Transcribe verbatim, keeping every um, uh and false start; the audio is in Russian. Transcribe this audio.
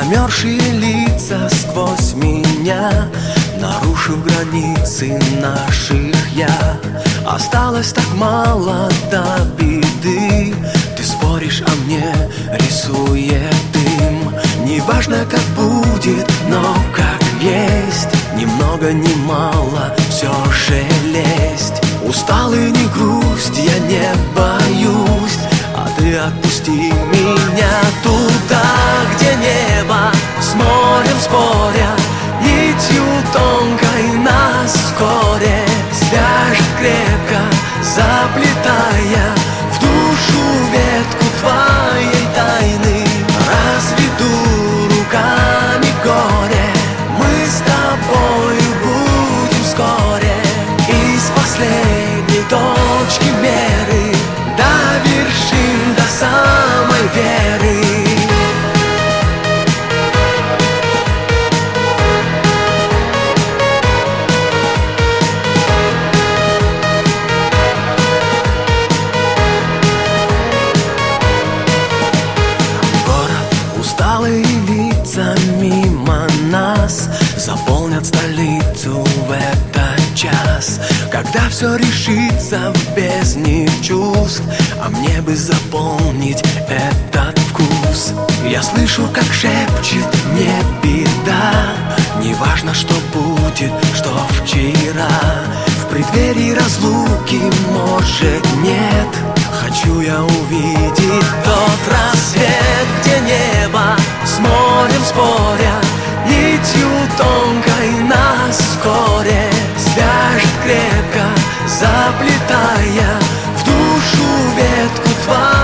Замерзшие лица сквозь меня, нарушив границы наших я. Осталось так мало до беды. Ты споришь, а мне рисует дым. Неважно, как будет, но как есть. Ни много, ни мало, все же лезть. Устал и не грусть, я не боюсь. А ты отпусти меня туда, где небо с морем споря, нитью тонкой нас вскоре свяжет крепко, заплетая в душу ветку твоей тайны. Разведу руками горе, мы с тобою будем вскоре. Из последней точки меры довершим до самой веры. Усталые лица мимо нас заполнят столицу в этот час, когда все решится в бездне чувств, а мне бы заполнить этот вкус. Я слышу, как шепчет не беда, неважно, что будет, что вчера. В преддверии разлуки, может, нет. Хочу я увидеть тот рассвет, где небо с морем споря, нитью тонкой нас вскоре свяжет крепко, заплетая в душу ветку твою.